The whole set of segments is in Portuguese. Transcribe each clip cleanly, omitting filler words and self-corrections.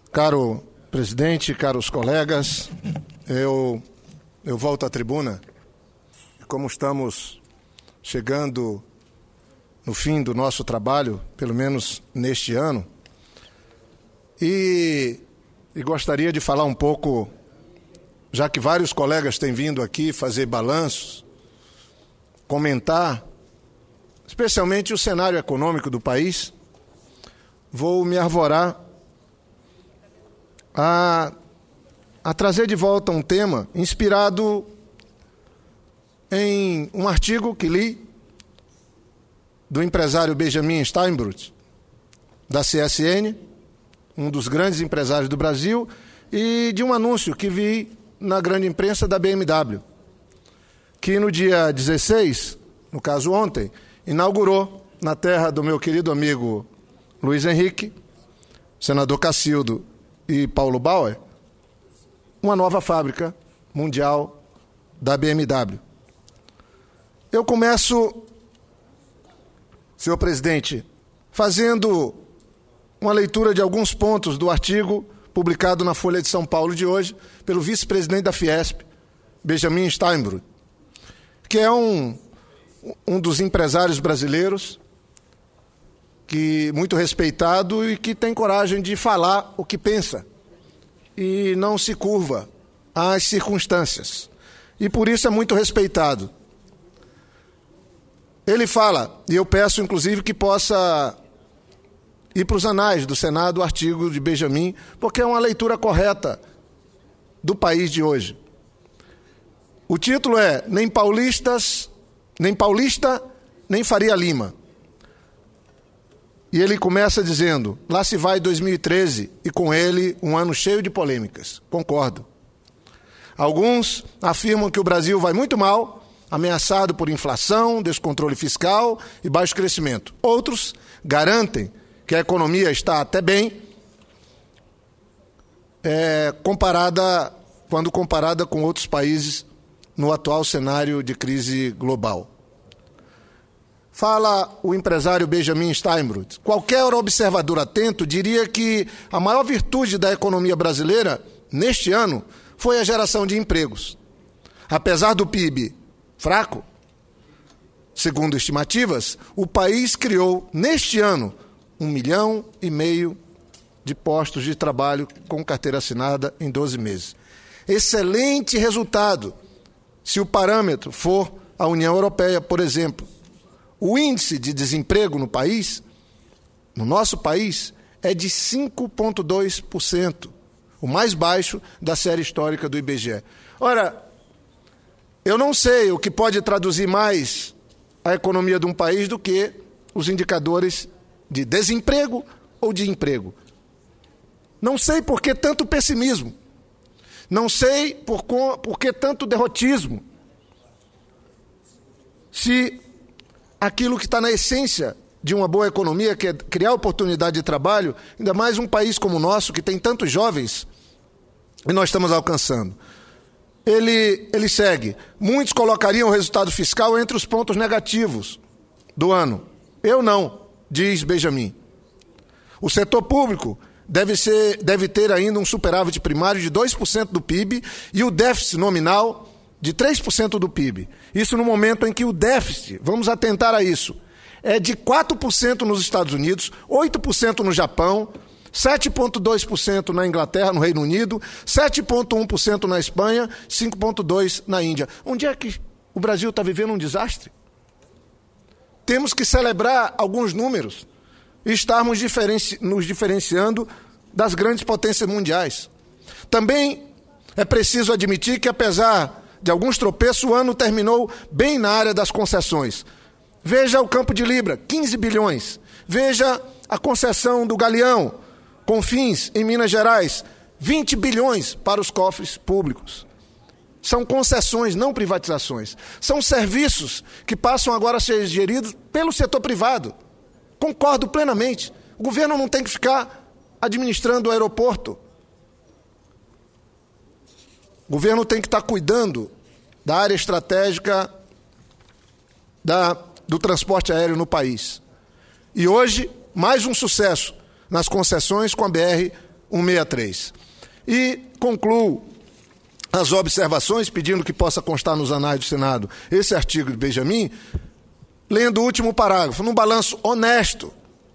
Caro presidente, caros colegas, eu volto à tribuna. Como estamos chegando no fim do nosso trabalho, pelo menos neste ano, e gostaria de falar um pouco, já que vários colegas têm vindo aqui fazer balanços, comentar, especialmente o cenário econômico do país, vou me arvorar a trazer de volta um tema inspirado em um artigo que li do empresário Benjamin Steinbrück, da CSN, um dos grandes empresários do Brasil, e de um anúncio que vi na grande imprensa da BMW, que no dia 16, no caso ontem, inaugurou na terra do meu querido amigo Luiz Henrique, senador Cacildo e Paulo Bauer, uma nova fábrica mundial da BMW. Eu começo, senhor presidente, fazendo uma leitura de alguns pontos do artigo publicado na Folha de São Paulo de hoje pelo vice-presidente da Fiesp, Benjamin Steinbrück, que é um dos empresários brasileiros muito respeitado e que tem coragem de falar o que pensa e não se curva às circunstâncias. E por isso é muito respeitado. Ele fala, e eu peço inclusive que possa ir para os anais do Senado o artigo de Benjamin, porque é uma leitura correta do país de hoje. O título é Nem Paulista, nem Faria Lima. E ele começa dizendo, lá se vai 2013 e com ele um ano cheio de polêmicas. Concordo. Alguns afirmam que o Brasil vai muito mal, ameaçado por inflação, descontrole fiscal e baixo crescimento. Outros garantem que a economia está até bem, quando comparada com outros países no atual cenário de crise global. Fala o empresário Benjamin Steinbrück. Qualquer observador atento diria que a maior virtude da economia brasileira, neste ano, foi a geração de empregos. Apesar do PIB fraco, segundo estimativas, o país criou, neste ano, 1,5 milhão de postos de trabalho com carteira assinada em 12 meses. Excelente resultado, se o parâmetro for a União Europeia, por exemplo. O índice de desemprego no país, no nosso país, é de 5,2%, o mais baixo da série histórica do IBGE. Ora, eu não sei o que pode traduzir mais a economia de um país do que os indicadores de desemprego ou de emprego. Não sei por que tanto pessimismo. Não sei por que tanto derrotismo. Se aquilo que está na essência de uma boa economia, que é criar oportunidade de trabalho, ainda mais um país como o nosso, que tem tantos jovens, e nós estamos alcançando. Ele segue. Muitos colocariam o resultado fiscal entre os pontos negativos do ano. Eu não, diz Benjamin. O setor público deve ter ainda um superávit primário de 2% do PIB e o déficit nominal de 3% do PIB. Isso no momento em que o déficit, vamos atentar a isso, é de 4% nos Estados Unidos, 8% no Japão, 7,2% na Inglaterra, no Reino Unido, 7,1% na Espanha, 5,2% na Índia. Onde é que o Brasil está vivendo um desastre? Temos que celebrar alguns números e estarmos nos diferenciando das grandes potências mundiais. Também é preciso admitir que, apesar de alguns tropeços, o ano terminou bem na área das concessões. Veja o Campo de Libra, 15 bilhões. Veja a concessão do Galeão, Confins, em Minas Gerais, 20 bilhões para os cofres públicos. São concessões, não privatizações. São serviços que passam agora a ser geridos pelo setor privado. Concordo plenamente. O governo não tem que ficar administrando o aeroporto. O governo tem que estar cuidando da área estratégica do transporte aéreo no país. E hoje, mais um sucesso nas concessões com a BR 163. E concluo as observações, pedindo que possa constar nos anais do Senado esse artigo de Benjamin, lendo o último parágrafo. Num balanço honesto,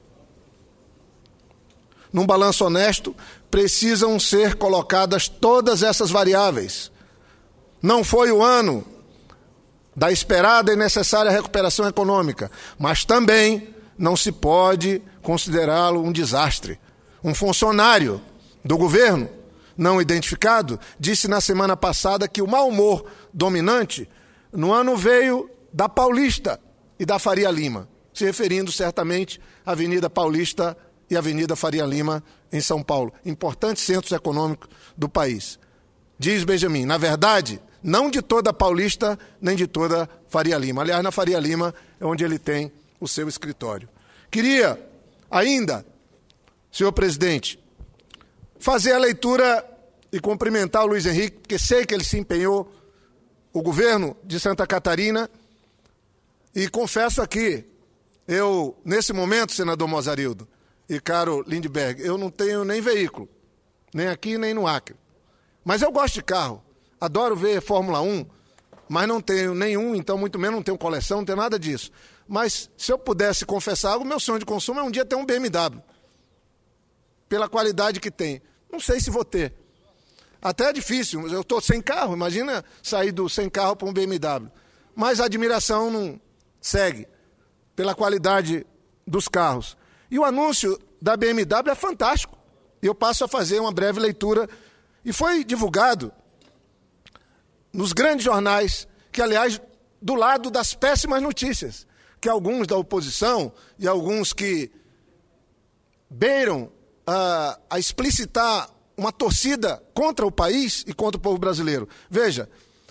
precisam ser colocadas todas essas variáveis. Não foi o ano da esperada e necessária recuperação econômica, mas também não se pode considerá-lo um desastre. Um funcionário do governo, não identificado, disse na semana passada que o mau humor dominante no ano veio da Paulista e da Faria Lima, se referindo certamente à Avenida Paulista e à Avenida Faria Lima em São Paulo, importantes centros econômicos do país. Diz Benjamin, na verdade, não de toda a Paulista, nem de toda a Faria Lima. Aliás, na Faria Lima é onde ele tem o seu escritório. Queria ainda, senhor presidente, fazer a leitura e cumprimentar o Luiz Henrique, porque sei que ele se empenhou, o governo de Santa Catarina, e confesso aqui, eu, nesse momento, senador Mozarildo e caro Lindbergh, eu não tenho nem veículo, nem aqui nem no Acre. Mas eu gosto de carro, adoro ver Fórmula 1, mas não tenho nenhum, então muito menos não tenho coleção, não tenho nada disso. Mas se eu pudesse confessar algo, meu sonho de consumo é um dia ter um BMW, pela qualidade que tem. Não sei se vou ter. Até é difícil, eu estou sem carro, imagina sair sem carro para um BMW. Mas a admiração não segue pela qualidade dos carros. E o anúncio da BMW é fantástico. Eu passo a fazer uma breve leitura. E foi divulgado nos grandes jornais, que, aliás, do lado das péssimas notícias, que alguns da oposição e alguns que beiram a explicitar uma torcida contra o país e contra o povo brasileiro. Veja,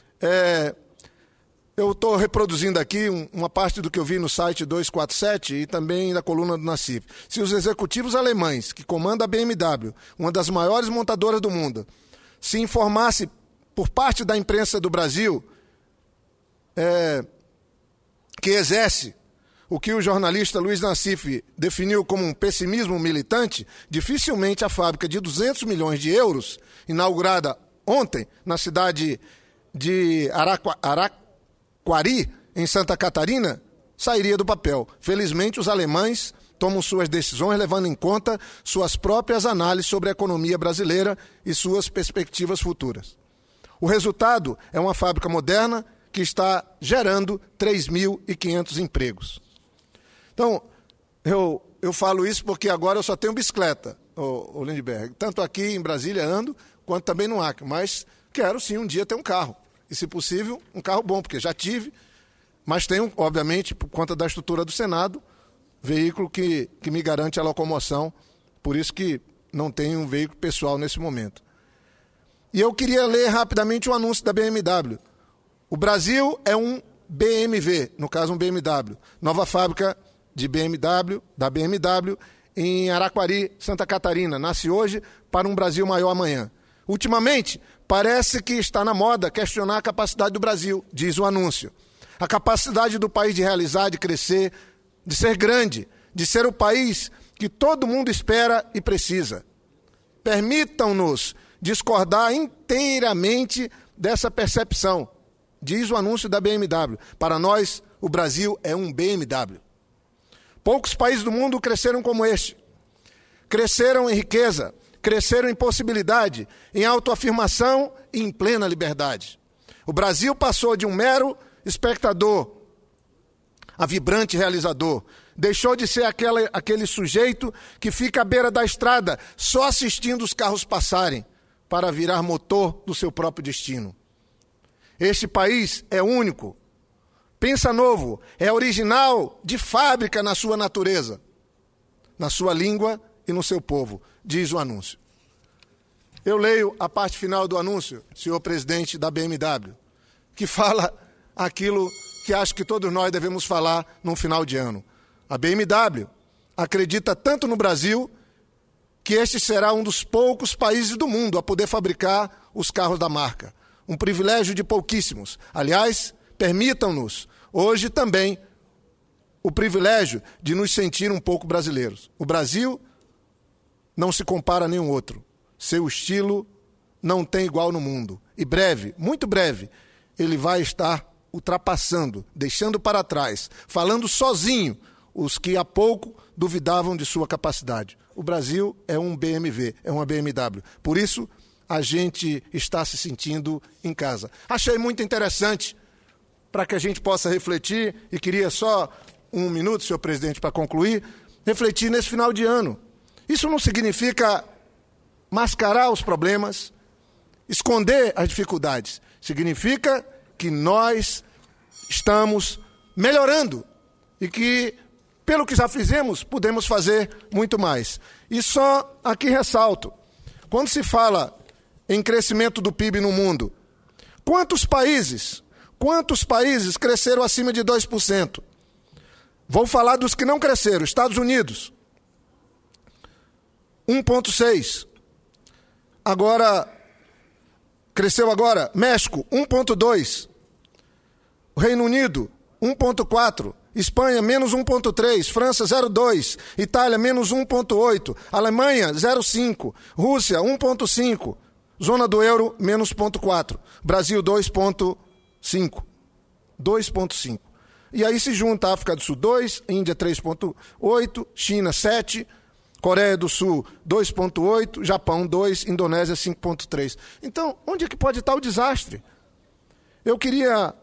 eu estou reproduzindo aqui uma parte do que eu vi no site 247 e também na coluna do Nassif. Se os executivos alemães, que comandam a BMW, uma das maiores montadoras do mundo, se informasse por parte da imprensa do Brasil que exerce o que o jornalista Luiz Nassif definiu como um pessimismo militante, dificilmente a fábrica de 200 milhões de euros, inaugurada ontem na cidade de Araquari, em Santa Catarina, sairia do papel. Felizmente, os alemães tomam suas decisões levando em conta suas próprias análises sobre a economia brasileira e suas perspectivas futuras. O resultado é uma fábrica moderna que está gerando 3.500 empregos. Então, eu falo isso porque agora eu só tenho bicicleta, o Lindbergh. Tanto aqui em Brasília ando, quanto também no Acre. Mas quero sim um dia ter um carro. E, se possível, um carro bom, porque já tive, mas tenho, obviamente, por conta da estrutura do Senado, veículo que me garante a locomoção, por isso que não tenho um veículo pessoal nesse momento. E eu queria ler rapidamente o anúncio da BMW. O Brasil é um BMW, no caso um BMW, nova fábrica de BMW, da BMW, em Araquari, Santa Catarina. Nasce hoje para um Brasil maior amanhã. Ultimamente, parece que está na moda questionar a capacidade do Brasil, diz o anúncio. A capacidade do país de realizar, de crescer, de ser grande, de ser o país que todo mundo espera e precisa. Permitam-nos discordar inteiramente dessa percepção, diz o anúncio da BMW. Para nós, o Brasil é um BMW. Poucos países do mundo cresceram como este. Cresceram em riqueza, cresceram em possibilidade, em autoafirmação e em plena liberdade. O Brasil passou de um mero espectador a vibrante realizador. Deixou de ser aquele sujeito que fica à beira da estrada só assistindo os carros passarem para virar motor do seu próprio destino. Este país é único, pensa novo, é original, de fábrica na sua natureza, na sua língua e no seu povo, diz o anúncio. Eu leio a parte final do anúncio, senhor presidente da BMW, que fala aquilo que acho que todos nós devemos falar num final de ano. A BMW acredita tanto no Brasil que este será um dos poucos países do mundo a poder fabricar os carros da marca. Um privilégio de pouquíssimos. Aliás, permitam-nos hoje também o privilégio de nos sentir um pouco brasileiros. O Brasil não se compara a nenhum outro. Seu estilo não tem igual no mundo. E breve, muito breve, ele vai estar ultrapassando, deixando para trás, falando sozinho os que há pouco duvidavam de sua capacidade. O Brasil é um BMW, é uma BMW. Por isso, a gente está se sentindo em casa. Achei muito interessante, para que a gente possa refletir, e queria só um minuto, senhor presidente, para concluir, refletir nesse final de ano. Isso não significa mascarar os problemas, esconder as dificuldades. Significa que nós estamos melhorando e que, pelo que já fizemos, podemos fazer muito mais. E só aqui ressalto, quando se fala em crescimento do PIB no mundo, quantos países cresceram acima de 2%? Vou falar dos que não cresceram. Estados Unidos, 1,6%. Cresceu agora. México, 1,2%. O Reino Unido, 1,4%. Espanha, menos 1,3%. França, 0,2%. Itália, menos 1,8%. Alemanha, 0,5%. Rússia, 1,5%. Zona do euro, menos 0,4%. Brasil, 2,5%. 2,5%. E aí se junta a África do Sul, 2%, Índia, 3,8%, China, 7%, Coreia do Sul, 2,8%, Japão, 2%, Indonésia, 5,3%. Então, onde é que pode estar o desastre? Eu queria...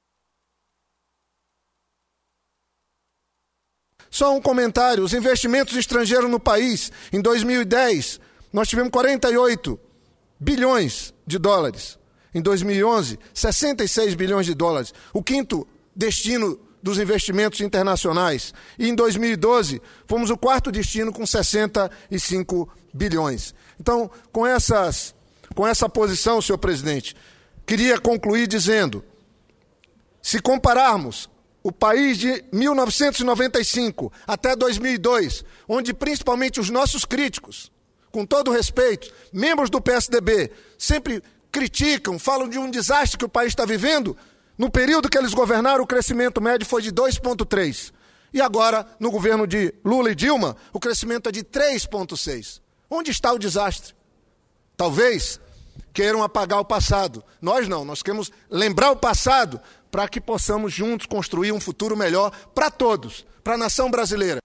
Só um comentário, os investimentos estrangeiros no país, em 2010, nós tivemos 48 bilhões de dólares. Em 2011, 66 bilhões de dólares. O quinto destino dos investimentos internacionais. E em 2012, fomos o quarto destino com 65 bilhões. Então, com essa posição, senhor presidente, queria concluir dizendo, se compararmos o país de 1995 até 2002, onde principalmente os nossos críticos, com todo respeito, membros do PSDB, sempre criticam, falam de um desastre que o país está vivendo, no período que eles governaram, o crescimento médio foi de 2,3%. E agora, no governo de Lula e Dilma, o crescimento é de 3,6%. Onde está o desastre? Talvez queiram apagar o passado. Nós não, nós queremos lembrar o passado para que possamos juntos construir um futuro melhor para todos, para a nação brasileira.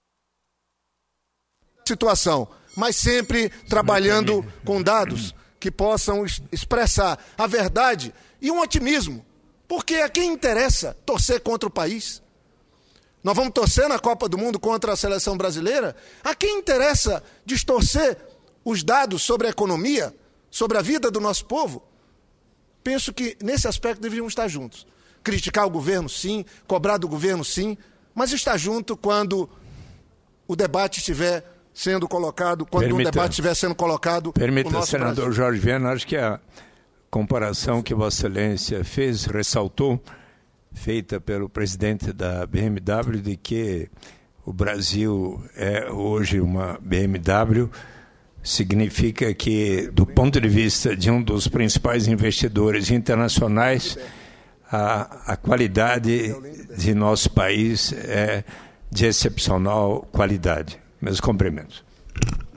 Situação, mas sempre trabalhando com dados que possam expressar a verdade e um otimismo. Porque a quem interessa torcer contra o país? Nós vamos torcer na Copa do Mundo contra a seleção brasileira? A quem interessa distorcer os dados sobre a economia, sobre a vida do nosso povo? Penso que nesse aspecto deveríamos estar juntos. Criticar o governo, sim, cobrar do governo, sim, mas estar junto quando o debate estiver sendo colocado, Permita, senador Jorge Viana, acho que a comparação que Vossa Excelência fez, ressaltou, feita pelo presidente da BMW, de que o Brasil é hoje uma BMW, significa que, do ponto de vista de um dos principais investidores internacionais, a qualidade de nosso país é de excepcional qualidade. Meus cumprimentos.